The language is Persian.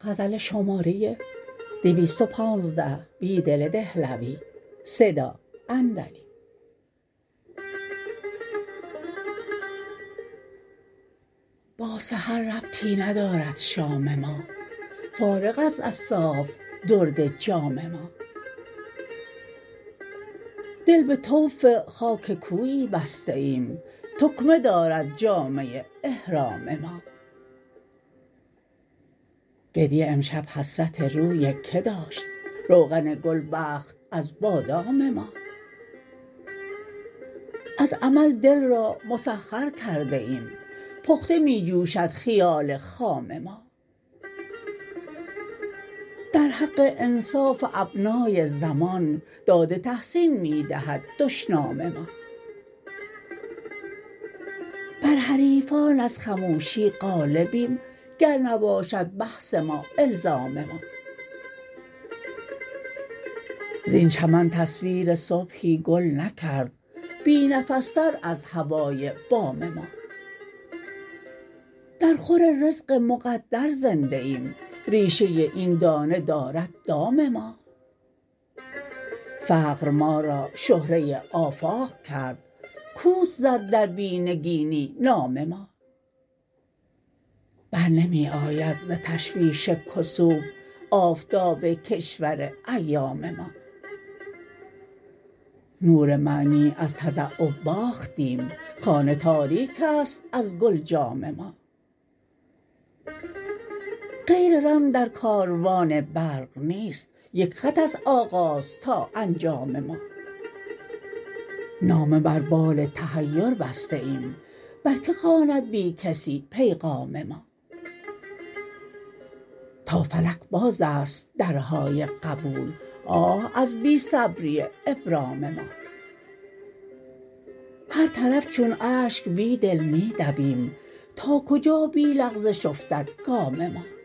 غزل شماره 215 بیدل دهلوی صدا اندلی. با سحر ربطی ندارد شام ما، فارغ است از صاف درد جام ما. دل به طوف خاک کویی بسته ایم، تکمه دارد جامه احرام ما. گریه امشب حسرت روی که داشت، روغن گل بخت از بادام ما. از امل دل را مسخر کرده ایم، پخته می جوشد خیال خام ما. در حق انصاف ابنای زمان، داد تحسین می دهد دشنام ما. بر حریفان از خموشی غالبیم، گر نباشد بحث ما الزام ما. زین چمن تصویر صبحی گل نکرد، بی نفس تر از هوای بام ما. در خور رزق مقدر زنده ایم، ریشه این دانه دارد دام ما. فقر ما را شهره آفاق کرد، کوس زد در بی نگینی نام ما. برنمی آید ز تشویش کسوف، آفتاب کشور ایام ما. نور معنی از تضع باختیم، خانه تاریک است از گل جام ما. غیر رم در کاروان برق نیست، یک خط است آغاز تا انجام ما. نامه بر بال تحیر بسته ایم، بر که خواند بی کسی پیغام ما. تا فلک باز است درهای قبول، آه از بی صبری ابرام ما. هر طرف چون اشک بیدل می دویم، تا کجا بی لغزش افتد گام ما.